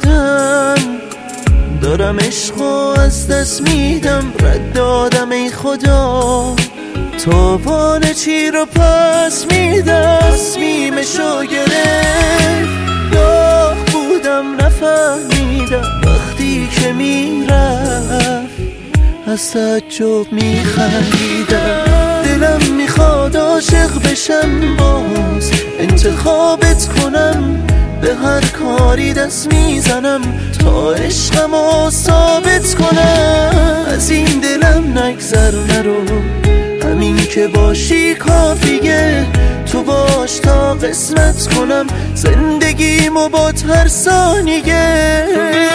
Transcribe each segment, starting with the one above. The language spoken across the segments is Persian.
شدم، دارم عشقو از دست میدم، رد دادم ای خدا، تاوان چی رو پس میدم. تصمیمشو گرفت، داغ بودم نفهمیدم، وقتی که میرفت از تعجب میخندیدم. دلم میخواد عاشق بشم باز، انتخابت کنم، به هر کاری دست میزنم تا عشقمو ثابت کنم. از این دلم نگذر نرو، همین که باشی کافیه، تو باش تا قسمت کنم زندگیمو با هر ثانیه.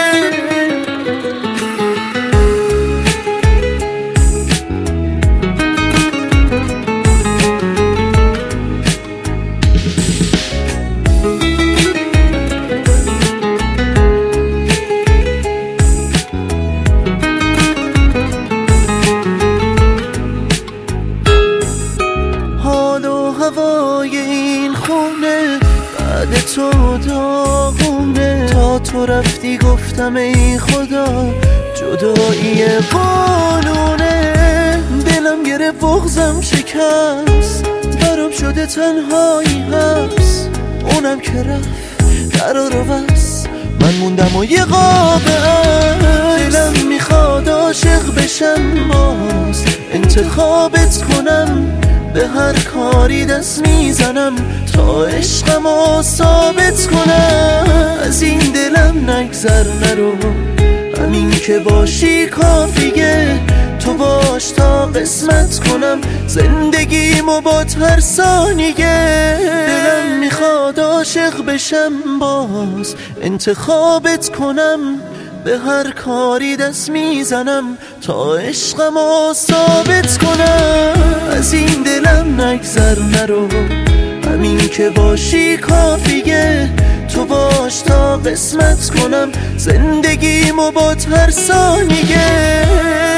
هوای این خونه بعد تو داغونه، تا تو رفتی گفتم ای خدا جدایی قانونه. دلم گرفت بغضم شکست، برام شده تنهایی حبس، اونم که رفت قرار بس، من موندم و یه قاب عکس. دلم میخواد عاشق بشم باز، انتخابت کنم، به هر کاری دست میزنم تا عشقمو ثابت کنم. از این دلم نگذر نرو، همین که باشی کافیه، تو باش تا قسمت کنم زندگیمو با هر ثانیه. دلم میخواد عاشق بشم باز، انتخابت کنم، به هر کاری دست میزنم تا عشقمو ثابت کنم. از این دلم نگذر نرو، همین که باشی کافیه، تو باش تا قسمت کنم زندگیمو با هر ثانیه.